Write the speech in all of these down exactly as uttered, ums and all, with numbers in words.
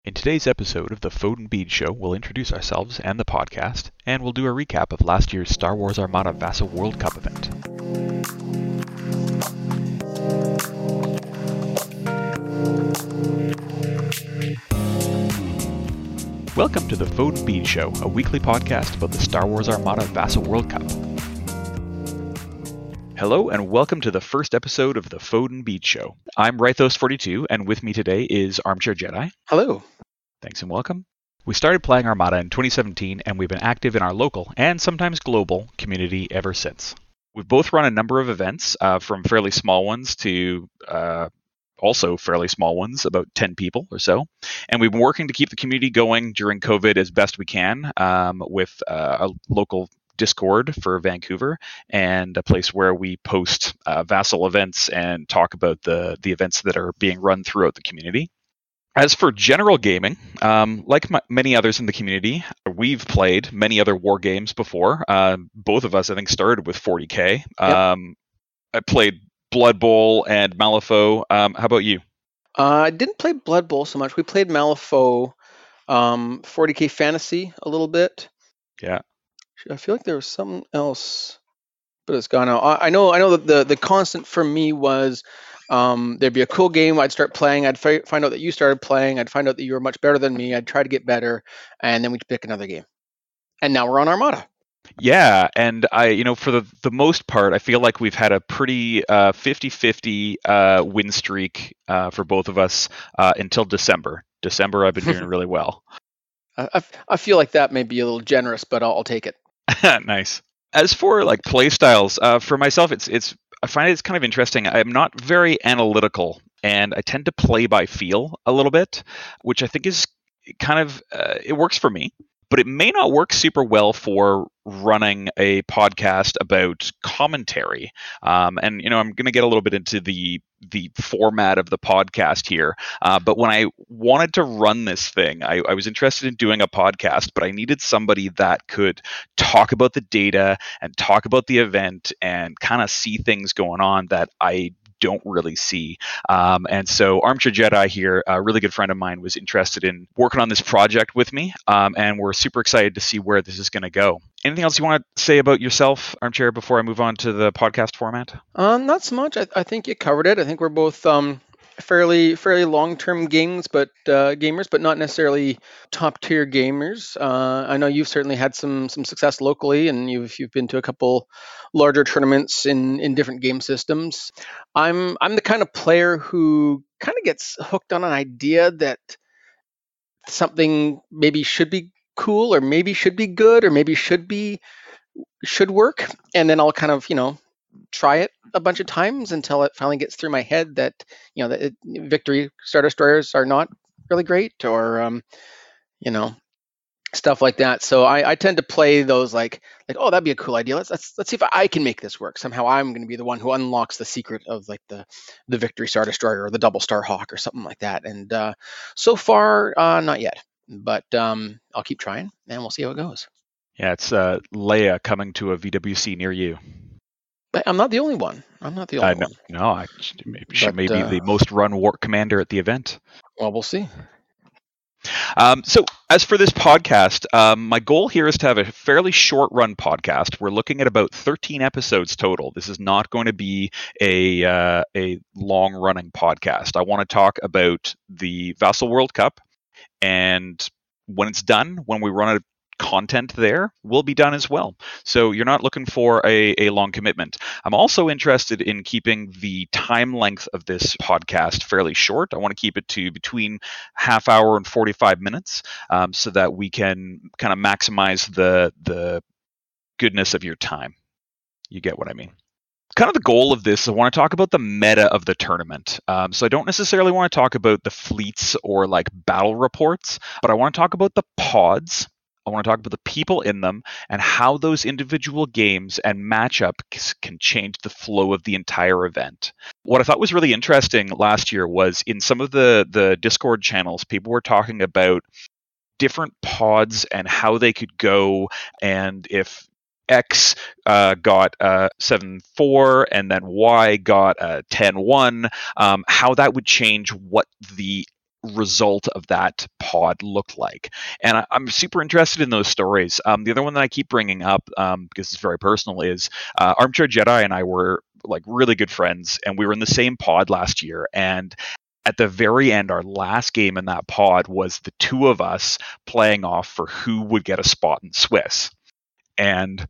In today's episode of the Foden Bede Show, we'll introduce ourselves and the podcast, and we'll do a recap of last year's Star Wars Armada Vassal World Cup event. Welcome to the Foden Bede Show, a weekly podcast about the Star Wars Armada Vassal World Cup. Hello and welcome to the first episode of the Foden Bede Show. I'm Rythos forty-two, and with me today is Armchair Jedi. Hello. Thanks and welcome. We started playing Armada in twenty seventeen, and we've been active in our local, and sometimes global, community ever since. We've both run a number of events, uh, from fairly small ones to uh, also fairly small ones, about ten people or so. And we've been working to keep the community going during COVID as best we can, um, with uh, a local Discord for Vancouver and a place where we post uh, Vassal events and talk about the, the events that are being run throughout the community. As for general gaming, um, like m- many others in the community, we've played many other war games before. Uh, both of us, I think, started with forty K. Yep. Um, I played Blood Bowl and Malifaux. Um, how about you? Uh, I didn't play Blood Bowl so much. We played Malifaux, um, forty K Fantasy a little bit. Yeah. I feel like there was something else, but it's gone out. I I know. I know that the the constant for me was um, there'd be a cool game. I'd start playing. I'd fi- find out that you started playing. I'd find out that you were much better than me. I'd try to get better, and then we'd pick another game. And now we're on Armada. Yeah, and I, you know, for the, the most part, I feel like we've had a pretty uh, fifty-fifty uh, win streak uh, for both of us uh, until December. December, I've been doing really well. I, I f- I feel like that may be a little generous, but I'll, I'll take it. Nice. As for like play styles, uh, for myself, it's it's I find it's kind of interesting. I'm not very analytical, and I tend to play by feel a little bit, which I think is kind of uh, it works for me. But it may not work super well for running a podcast about commentary. Um, and you know, I'm going to get a little bit into the the format of the podcast here. Uh, but when I wanted to run this thing, I, I was interested in doing a podcast, but I needed somebody that could talk about the data and talk about the event and kind of see things going on that I don't really see. Um, and so Armchair Jedi here, a really good friend of mine, was interested in working on this project with me. Um, and we're super excited to see where this is going to go. Anything else you want to say about yourself, Armchair, before I move on to the podcast format? Um, not so much. I, I think you covered it. I think we're both um, fairly fairly long term games, but uh, gamers, but not necessarily top tier gamers. Uh, I know you've certainly had some some success locally, and you've you've been to a couple larger tournaments in in different game systems. I'm I'm the kind of player who kind of gets hooked on an idea that something maybe should be cool, or maybe should be good, or maybe should be should work, and then I'll kind of you know try it a bunch of times until it finally gets through my head that you know that it, victory star destroyers are not really great, or um, you know stuff like that. So I, I tend to play those like like oh, that'd be a cool idea. Let's let's let's see if I can make this work. Somehow I'm going to be the one who unlocks the secret of like the the victory star destroyer or the double star hawk or something like that. And uh, so far, uh, not yet. But um, I'll keep trying and we'll see how it goes. Yeah, it's uh, Leia coming to a V W C near you. But I'm not the only one. I'm not the Uh, only no, one. no, I, she But may be uh, the most run war commander at the event. well, we'll see. Um, so, as for this podcast, um, my goal here is to have a fairly short run podcast. We're looking at about thirteen episodes total. This is not going to be a uh, a long running podcast. I want to talk about the Vassal World Cup, and when it's done, when we run out of content there, will be done as well. So you're not looking for a, a long commitment. I'm also interested in keeping the time length of this podcast fairly short. I want to keep it to between half hour and forty-five minutes, um, so that we can kind of maximize the the goodness of your time. You get what I mean? Kind of the goal of this, I want to talk about the meta of the tournament. Um, so I don't necessarily want to talk about the fleets or like battle reports, but I want to talk about the pods. I want to talk about the people in them and how those individual games and matchups can change the flow of the entire event. What I thought was really interesting last year was in some of the, the Discord channels, people were talking about different pods and how they could go, and if X uh, got uh, seven four and then Y got uh, ten one, um, how that would change what the result of that pod looked like. And I, I'm super interested in those stories. Um, the other one that I keep bringing up, um, because it's very personal, is uh, Armchair Jedi and I were like really good friends, and we were in the same pod last year. And at the very end, our last game in that pod was the two of us playing off for who would get a spot in Swiss. And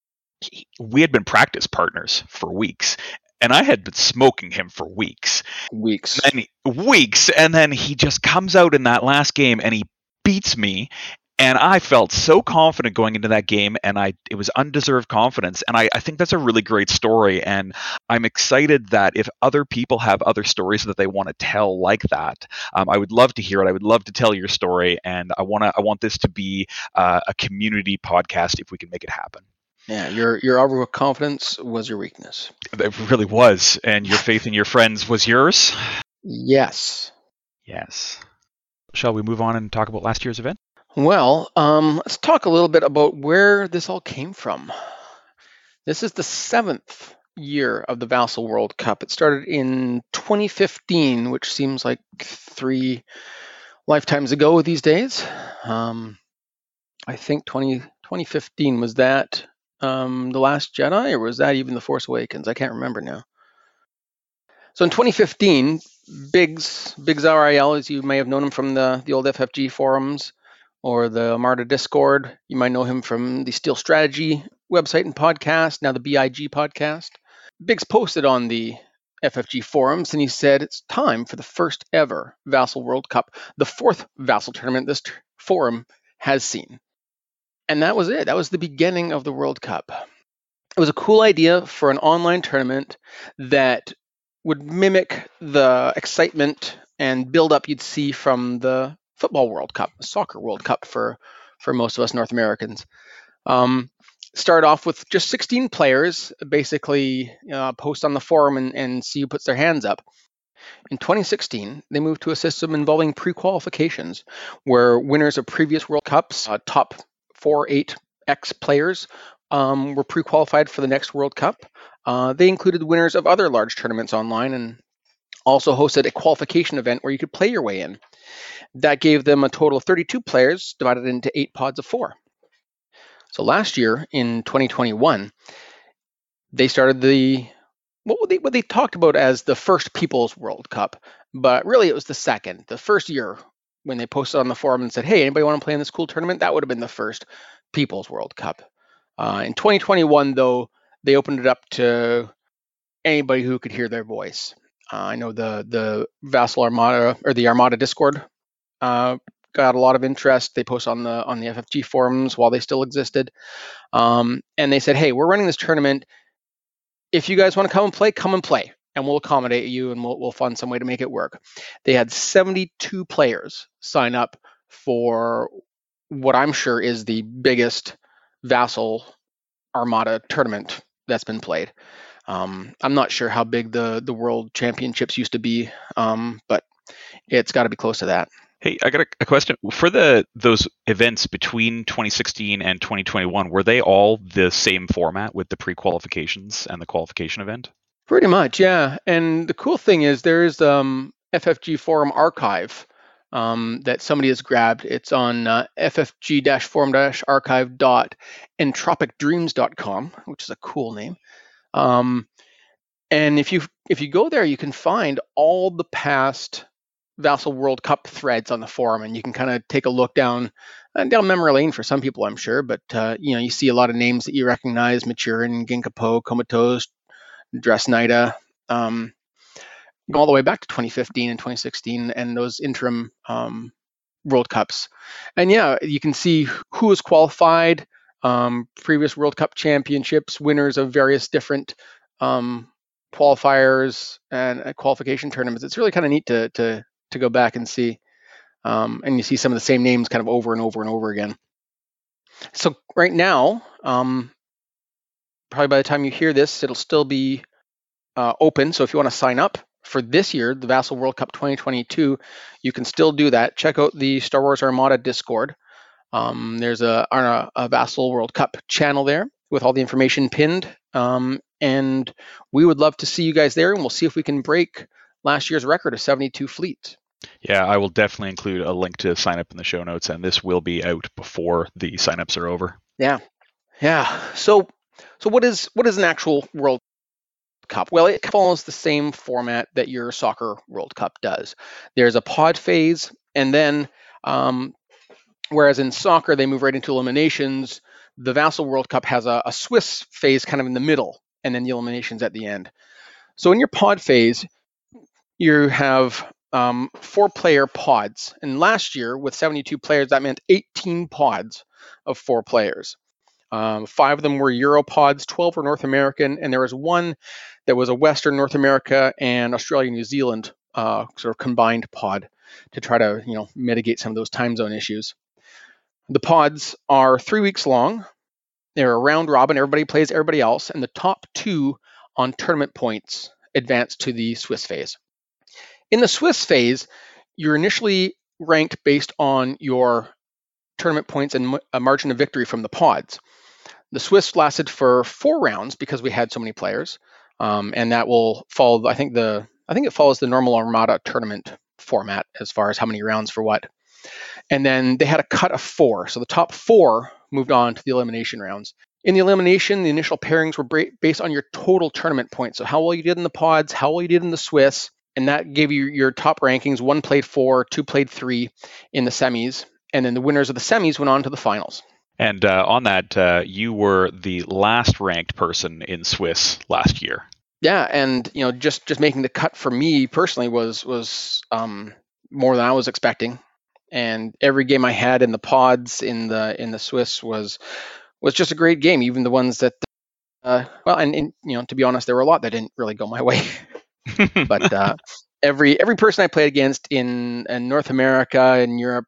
he, we had been practice partners for weeks. And I had been smoking him for weeks. Weeks. And he, weeks. And then he just comes out in that last game and he beats me. And I felt so confident going into that game, and I it was undeserved confidence. And I, I think that's a really great story. And I'm excited that if other people have other stories that they want to tell like that, um, I would love to hear it. I would love to tell your story, and I want to I want this to be uh, a community podcast if we can make it happen. Yeah, your your overconfidence was your weakness. It really was, and your faith in your friends was yours. Yes. Yes. Shall we move on and talk about last year's event? Well, um, let's talk a little bit about where this all came from. This is the seventh year of the Vassal World Cup. It started in twenty fifteen, which seems like three lifetimes ago these days. Um, I think twenty, twenty fifteen, was that um, The Last Jedi, or was that even The Force Awakens? I can't remember now. So in twenty fifteen, Biggs, Biggs R I L, as you may have known him from the, the old F F G forums, or the Armada Discord. You might know him from the Steel Strategy website and podcast, now the B I G podcast. Biggs posted on the F F G forums, and he said it's time for the first ever Vassal World Cup, the fourth Vassal tournament this t- forum has seen. And that was it. That was the beginning of the World Cup. It was a cool idea for an online tournament that would mimic the excitement and build-up you'd see from the Football World Cup, the Soccer World Cup for, for most of us North Americans. Um, start off with just sixteen players, basically uh, post on the forum and, and see who puts their hands up. In twenty sixteen, they moved to a system involving pre-qualifications, where winners of previous World Cups, uh, top four, eight X players, um, were pre-qualified for the next World Cup. Uh, they included winners of other large tournaments online and also hosted a qualification event where you could play your way in. That gave them a total of thirty-two players divided into eight pods of four. So last year in twenty twenty-one, they started the what they what they talked about as the first People's World Cup, but really it was the second. The first year when they posted on the forum and said, "Hey, anybody want to play in this cool tournament?" That would have been the first People's World Cup. Uh, in twenty twenty-one, though, they opened it up to anybody who could hear their voice. Uh, I know the the Vassal Armada or the Armada Discord uh, got a lot of interest. They posted on the on the F F G forums while they still existed, um, and they said, "Hey, we're running this tournament. If you guys want to come and play, come and play, and we'll accommodate you, and we'll we'll find some way to make it work." They had seventy-two players sign up for what I'm sure is the biggest Vassal Armada tournament that's been played. Um, I'm not sure how big the the World Championships used to be, um, but it's got to be close to that. Hey, I got a, a question for the those events between twenty sixteen and twenty twenty-one. Were they all the same format with the pre-qualifications and the qualification event? Pretty much, yeah. And the cool thing is there is um, F F G forum archive um, that somebody has grabbed. It's on uh, f f g forum archive dot entropic dreams dot com, which is a cool name. Um, and if you if you go there, you can find all the past Vassal World Cup threads on the forum, and you can kind of take a look down uh, down memory lane for some people, I'm sure. But uh, you know, you see a lot of names that you recognize: Maturin, Ginkapo, Comatose, Dresnida, um, all the way back to twenty fifteen and twenty sixteen, and those interim um, World Cups. And yeah, you can see who was qualified. Um, previous World Cup championships, winners of various different um, qualifiers and uh, qualification tournaments. It's really kind of neat to to to go back and see, um, and you see some of the same names kind of over and over and over again. So right now, um, probably by the time you hear this, it'll still be uh, open. So if you want to sign up for this year, the Vassal World Cup twenty twenty-two, you can still do that. Check out the Star Wars Armada Discord. Um, there's a, a, a Vassal World Cup channel there with all the information pinned. Um, and we would love to see you guys there, and we'll see if we can break last year's record of seventy-two fleets. Yeah, I will definitely include a link to sign up in the show notes, and this will be out before the signups are over. Yeah, yeah. So, so what is what is an actual World Cup? Well, it follows the same format that your soccer World Cup does. There's a pod phase, and then um, whereas in soccer they move right into eliminations, the Vassal World Cup has a, a Swiss phase kind of in the middle, and then the eliminations at the end. So in your pod phase, you have um, four-player pods, and last year with seventy-two players, that meant eighteen pods of four players. Um, five of them were Europods, twelve were North American, and there was one that was a Western North America and Australia, New Zealand uh, sort of combined pod to try to, you know, mitigate some of those time zone issues. The pods are three weeks long. They're a round robin. Everybody plays everybody else, and the top two on tournament points advance to the Swiss phase. In the Swiss phase, you're initially ranked based on your tournament points and a margin of victory from the pods. The Swiss lasted for four rounds because we had so many players, um, and that will follow. I think the I think it follows the normal Armada tournament format as far as how many rounds for what. And then they had a cut of four, so the top four moved on to the elimination rounds. In the elimination, the initial pairings were based on your total tournament points, so how well you did in the pods, how well you did in the Swiss, and that gave you your top rankings. One played four, two played three in the semis, and then the winners of the semis went on to the finals. And uh, on that, uh, you were the last ranked person in Swiss last year. Yeah, and you know, just just making the cut for me personally was was um, more than I was expecting. And every game I had in the pods in the in the Swiss was was just a great game. Even the ones that, uh, well, and, and you know, to be honest, there were a lot that didn't really go my way. But uh, every every person I played against in, in North America and Europe,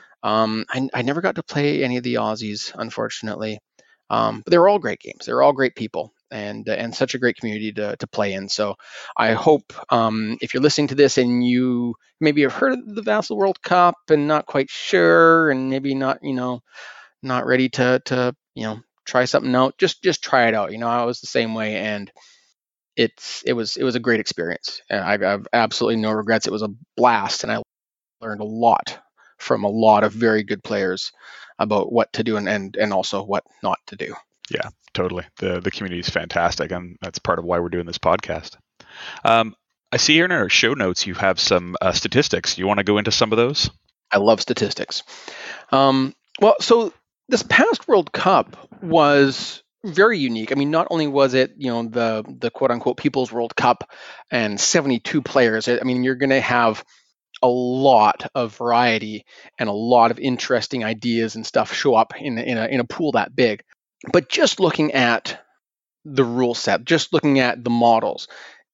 um, I, I never got to play any of the Aussies, unfortunately. Um, but they were all great games. They were all great people, and and such a great community to to play in. So I hope um, if you're listening to this and you maybe have heard of the Vassal World Cup and not quite sure, and maybe not you know not ready to to you know try something out, just just try it out. You know, I was the same way, and it's it was it was a great experience. And I have absolutely no regrets. It was a blast, and I learned a lot from a lot of very good players about what to do and and, and also what not to do. Yeah, totally. The the community is fantastic, and that's part of why we're doing this podcast. Um, I see here in our show notes you have some uh, statistics. You want to go into some of those? I love statistics. Um, well, so this past World Cup was very unique. I mean, not only was it, you know, the the quote unquote People's World Cup and seventy-two players. I mean, you're going to have a lot of variety and a lot of interesting ideas and stuff show up in in a in a pool that big. But just looking at the rule set, just looking at the models,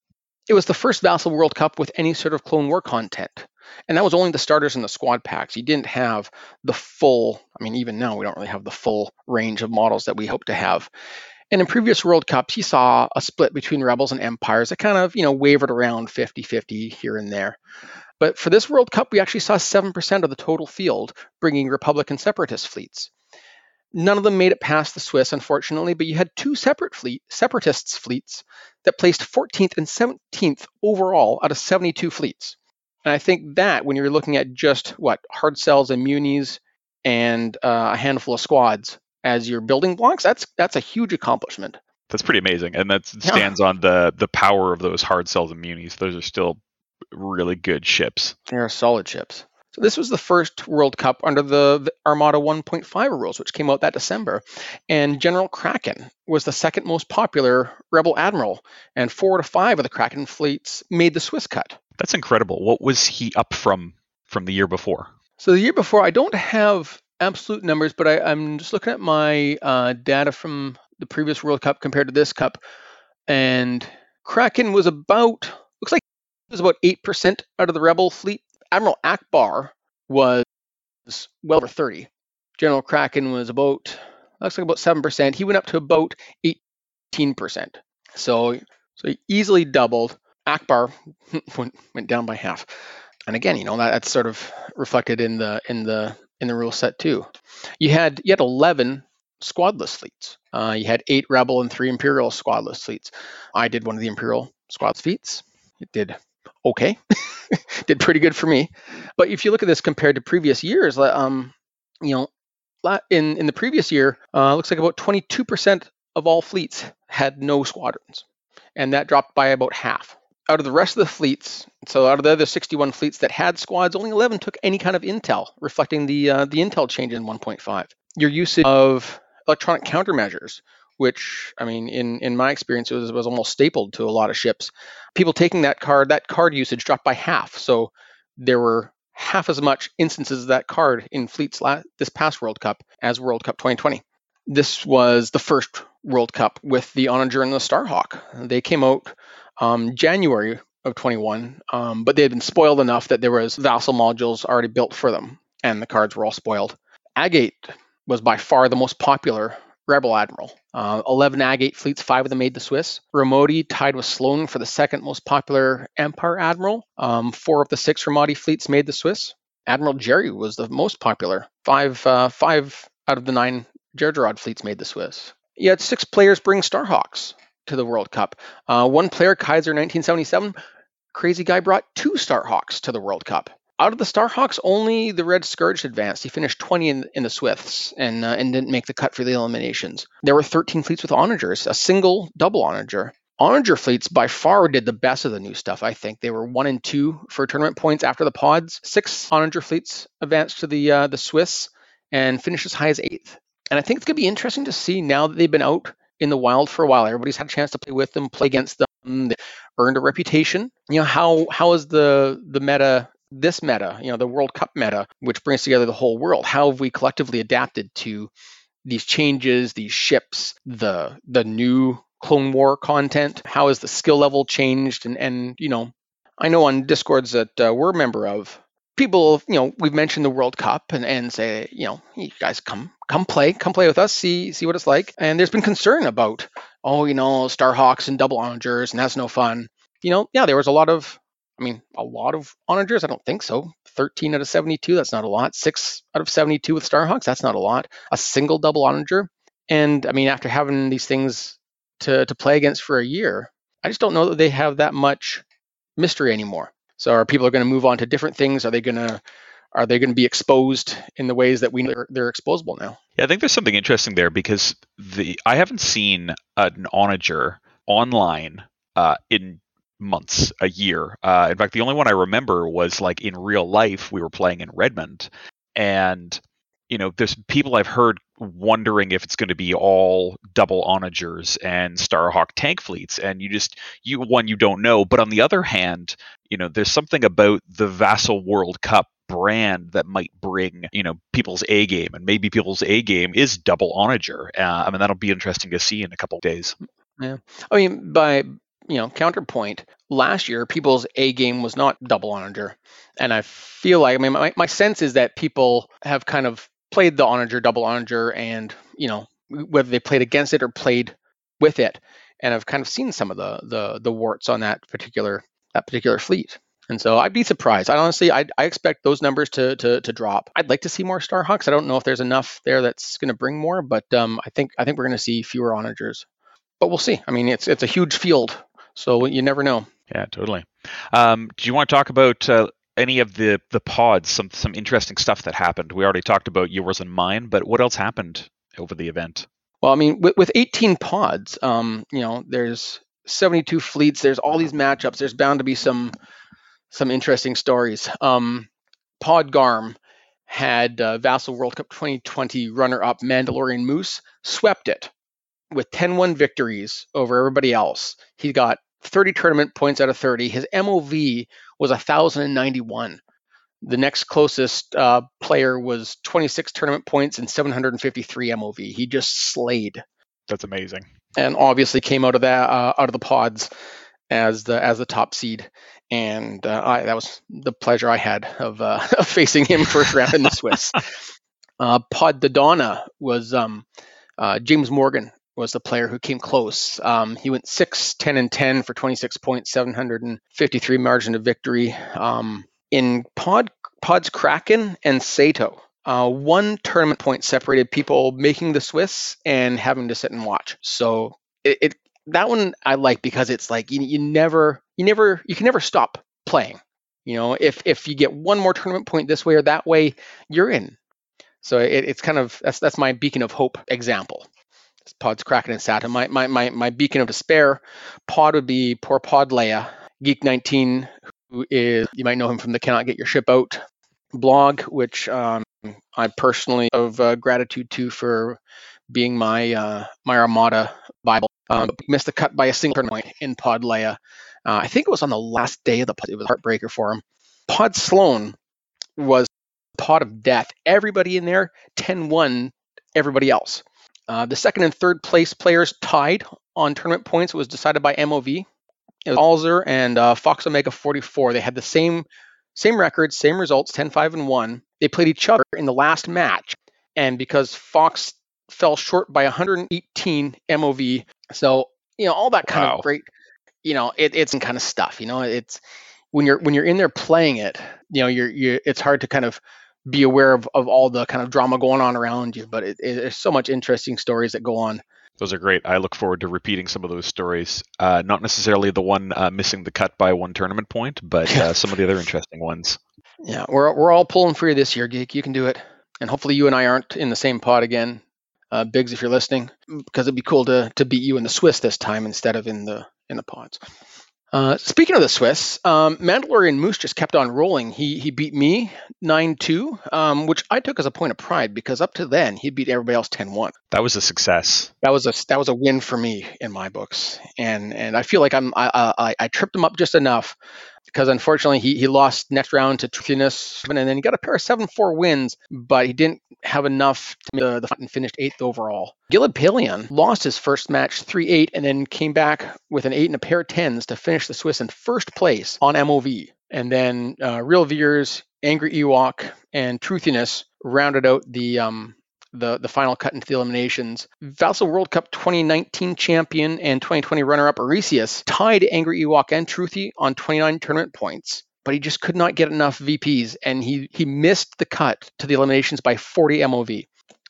it was the first Vassal World Cup with any sort of Clone War content. And that was only the starters and the squad packs. You didn't have the full, I mean, even now we don't really have the full range of models that we hope to have. And in previous World Cups, you saw a split between Rebels and Empires that kind of, you know, wavered around fifty-fifty here and there. But for this World Cup, we actually saw seven percent of the total field bringing Republic and Separatist fleets. None of them made it past the Swiss, unfortunately, but you had two separate fleet, Separatists fleets that placed fourteenth and seventeenth overall out of seventy-two fleets. And I think that when you're looking at just what hard cells and munis and uh, a handful of squads as your building blocks, that's that's a huge accomplishment. That's pretty amazing, and that stands yeah. on the the power of those hard cells and munis. Those are still really good ships. They're solid ships. So this was the first World Cup under the Armada one point five rules, which came out that December. And General Kraken was the second most popular Rebel admiral, and four to five of the Kraken fleets made the Swiss cut. That's incredible. What was he up from from the year before? So the year before, I don't have absolute numbers, but I, I'm just looking at my uh, data from the previous World Cup compared to this Cup. And Kraken was about, looks like it was about eight percent out of the Rebel fleet. Admiral Akbar was well over thirty. General Kraken was about, looks like about seven percent. He went up to about eighteen percent. So, so he easily doubled. Akbar went, went down by half. And again, you know, that, that's sort of reflected in the in the in the rule set too. You had you had eleven squadless fleets. Uh, you had eight Rebel and three Imperial squadless fleets. I did one of the Imperial squadless fleets. It did okay, did pretty good for me. But if you look at this compared to previous years, like, um, you know, la- in in the previous year, uh, looks like about twenty-two percent of all fleets had no squadrons, and that dropped by about half. Out of the rest of the fleets, so out of the other sixty-one fleets that had squads, only eleven took any kind of intel, reflecting the uh, the intel change in one point five. Your usage of electronic countermeasures, which I mean, in in my experience, it was was almost stapled to a lot of ships. People taking that card, that card usage dropped by half. So there were half as much instances of that card in fleets la- this past World Cup as World Cup twenty twenty. This was the first World Cup with the Onager and the Starhawk. They came out um, January of twenty-one, um, but they had been spoiled enough that there was vassal modules already built for them, and the cards were all spoiled. Agate was by far the most popular Rebel Admiral. Uh, eleven Agate fleets, five of them made the Swiss. Ramodi tied with Sloan for the second most popular Empire Admiral. Um, four of the six Ramadi fleets made the Swiss. Admiral Jerry was the most popular. Five, uh, five out of the nine Gergerod fleets made the Swiss. You had six players bring Starhawks to the World Cup. Uh, one player, Kaiser nineteen seventy-seven, crazy guy brought two Starhawks to the World Cup. Out of the Starhawks, only the Red Scourge advanced. He finished twentieth in, in the Swifts and uh, and didn't make the cut for the eliminations. There were thirteen fleets with Onagers, a single double Onager. Onager fleets by far did the best of the new stuff, I think. They were one and two for tournament points after the pods. Six Onager fleets advanced to the uh, the Swiss and finished as high as eighth. And I think it's going to be interesting to see now that they've been out in the wild for a while. Everybody's had a chance to play with them, play against them. They earned a reputation. You know, how how is the the meta, this meta, you know, the World Cup meta, which brings together the whole world? How have we collectively adapted to these changes, these ships, the the new Clone War content? How has the skill level changed? And and you know, I know on Discords that uh, we're a member of, people, you know, we've mentioned the World Cup and, and say, you know, you guys come come play, come play with us, see see what it's like. And there's been concern about, oh, you know, Starhawks and double Onagers, and that's no fun. You know, yeah, there was a lot of, I mean, a lot of Onagers. I don't think so. thirteen out of seventy-two, that's not a lot. Six out of seventy-two with Starhawks, that's not a lot. A single double Onager. And I mean, after having these things to to play against for a year, I just don't know that they have that much mystery anymore. So are people going to move on to different things? Are they going to are they going to be exposed in the ways that we know they're, they're exposable now? Yeah, I think there's something interesting there because the I haven't seen an Onager online uh, in months, a year. Uh, in fact, the only one I remember was like in real life. We were playing in Redmond, and you know, there's people I've heard wondering if it's going to be all double Onagers and Starhawk tank fleets, and you just you one you don't know. But on the other hand, you know, there's something about the Vassal World Cup brand that might bring, you know, people's A game, and maybe people's A game is double Onager. Uh, I mean, that'll be interesting to see in a couple of days. Yeah, I mean, by you know counterpoint, last year people's A game was not double Onager, and I feel like, I mean, my, my sense is that people have kind of played the Onager, double Onager, and you know, whether they played against it or played with it, and I've kind of seen some of the the the warts on that particular that particular fleet. And so I'd be surprised. I honestly, I, I expect those numbers to, to to drop. I'd like to see more Starhawks. I don't know if there's enough there that's going to bring more, but um, I think I think we're going to see fewer Onagers. But we'll see. I mean, it's it's a huge field, so you never know. Yeah, totally. Um, do you want to talk about uh, any of the the pods? Some some interesting stuff that happened. We already talked about yours and mine, but what else happened over the event? Well, I mean, with, with eighteen pods, um, you know, there's seventy-two fleets. There's all these matchups. There's bound to be some some interesting stories. Um, Pod Garm had uh, Vassal World Cup twenty twenty runner-up Mandalorian Moose, swept it with ten one victories over everybody else. He got thirty tournament points out of thirty. His M O V was one thousand ninety-one. The next closest uh, player was twenty-six tournament points and seven hundred fifty-three M O V. He just slayed. That's amazing. And obviously came out of that uh, out of the pods as the as the top seed. And uh, I, that was the pleasure I had of, uh, of facing him first round in the Swiss. Uh, Pod Dodonna was um, uh, James Morgan was the player who came close. Um, he went six, ten, and ten for twenty-six points, seven hundred fifty-three margin of victory. Um, in Pod Pods Kraken and Sato, uh, one tournament point separated people making the Swiss and having to sit and watch. So it, it that one I like because it's like you, you never you never you can never stop playing. You know, if if you get one more tournament point this way or that way, you're in. So it, it's kind of that's that's my beacon of hope example. Pods Kraken and Sata. My my my my beacon of despair pod would be poor Pod Leia, Geek nineteen, who is, you might know him from the Cannot Get Your Ship Out blog, which um, I personally have uh, gratitude to for being my uh, my Armada Bible. Um, missed the cut by a single tournament point in Pod Leia. Uh, I think it was on the last day of the pod. It was a heartbreaker for him. Pod Sloan was pod of death. Everybody in there ten one everybody else. Uh, the second and third place players tied on tournament points. It was decided by M O V. It was Alzer and uh, Fox Omega forty-four. They had the same same records, same results, ten five and one. They played each other in the last match, and because Fox fell short by one hundred eighteen M O V, so you know all that kind Wow. of great, you know, it, it's kind of stuff. You know, it's when you're when you're in there playing it, you know, you're you it's hard to kind of be aware of, of all the kind of drama going on around you, but it, it, there's so much interesting stories that go on. Those are great. I look forward to repeating some of those stories. Uh, not necessarily the one uh, missing the cut by one tournament point, but uh, some of the other interesting ones. Yeah, we're we're all pulling for you this year, Geek. You can do it, and hopefully you and I aren't in the same pod again, uh, Biggs, if you're listening, because it'd be cool to to beat you in the Swiss this time instead of in the in the pods. Uh, speaking of the Swiss, um, Mandalorian Moose just kept on rolling. He he beat me nine two, um, which I took as a point of pride because up to then he beat everybody else ten one. That was a success. That was a that was a win for me in my books, and and I feel like I'm I I, I tripped him up just enough because unfortunately he he lost next round to Truthiness, and then he got a pair of seven four wins, but he didn't have enough to make the, the and finished eighth overall. Gilad Palion lost his first match three eight, and then came back with an eight and a pair of tens to finish the Swiss in first place on M O V. And then uh, Real Veers, Angry Ewok, and Truthiness rounded out the um the the final cut into the eliminations. Vassal World Cup twenty nineteen champion and twenty twenty runner-up Arisius tied Angry Ewok and Truthy on twenty-nine tournament points, but he just could not get enough V Ps, and he he missed the cut to the eliminations by forty M O V.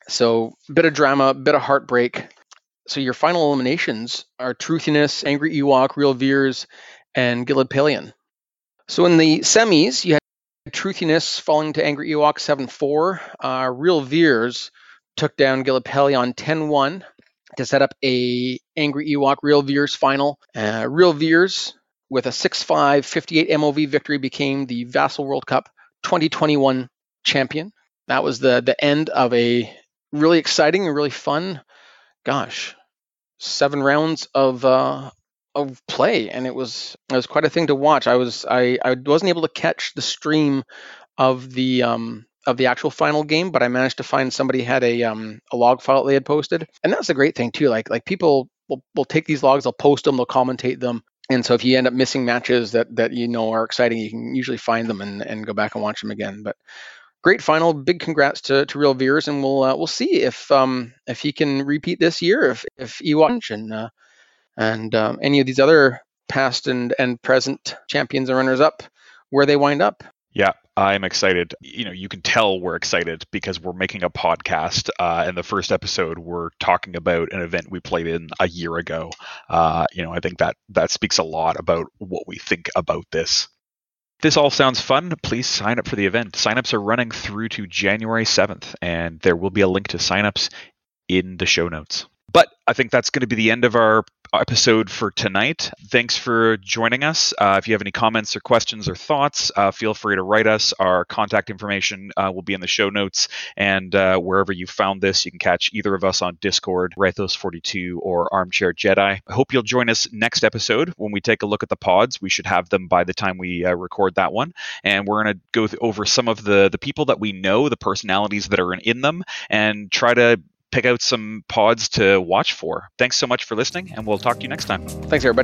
So bit of drama, bit of heartbreak. So your final eliminations are Truthiness, Angry Ewok, Real Veers, and Gilad Palion. So in the semis, you had Truthiness falling to Angry Ewok seven four. Uh, Real Veers took down Gilad Palion ten one to set up a Angry Ewok Real Veers final. Uh, Real Veers, with a six five fifty-eight M O V victory, became the Vassal World Cup twenty twenty-one champion. That was the the end of a really exciting and really fun, gosh, seven rounds of uh, of play, and it was it was quite a thing to watch. I was I, I wasn't able to catch the stream of the um of the actual final game, but I managed to find somebody had a um a log file that they had posted, and that's a great thing too. Like like people will will take these logs, they'll post them, they'll commentate them, and so if you end up missing matches that that you know are exciting, you can usually find them and and go back and watch them again. But great final, big congrats to, to Real Veers, and we'll uh, we'll see if um if he can repeat this year, if if Ewok and uh, and um, any of these other past and and present champions and runners up, where they wind up. Yeah, I'm excited. You know, you can tell we're excited because we're making a podcast. Uh, in the first episode, we're talking about an event we played in a year ago. Uh, you know, I think that that speaks a lot about what we think about this. This all sounds fun. Please sign up for the event. Signups are running through to January seventh, and there will be a link to signups in the show notes. But I think that's going to be the end of our episode for tonight. Thanks for joining us. Uh, if you have any comments or questions or thoughts, uh, feel free to write us. Our contact information uh, will be in the show notes, and uh, wherever you found this, you can catch either of us on Discord, Rathos forty-two, or Armchair Jedi. I hope you'll join us next episode when we take a look at the pods. We should have them by the time we uh, record that one, and we're going to go th- over some of the, the people that we know, the personalities that are in, in them, and try to pick out some pods to watch for. Thanks so much for listening, and we'll talk to you next time. Thanks, everybody.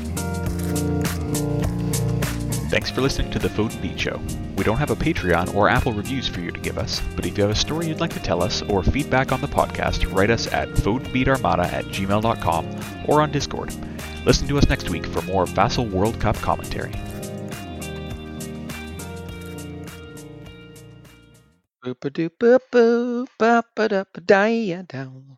Thanks for listening to The Foden Beat Show. We don't have a Patreon or Apple reviews for you to give us, but if you have a story you'd like to tell us or feedback on the podcast, write us at fodenbeatarmada at gmail dot com or on Discord. Listen to us next week for more Vassal World Cup commentary. Boop a doop boop boop, ba ba da ba da down.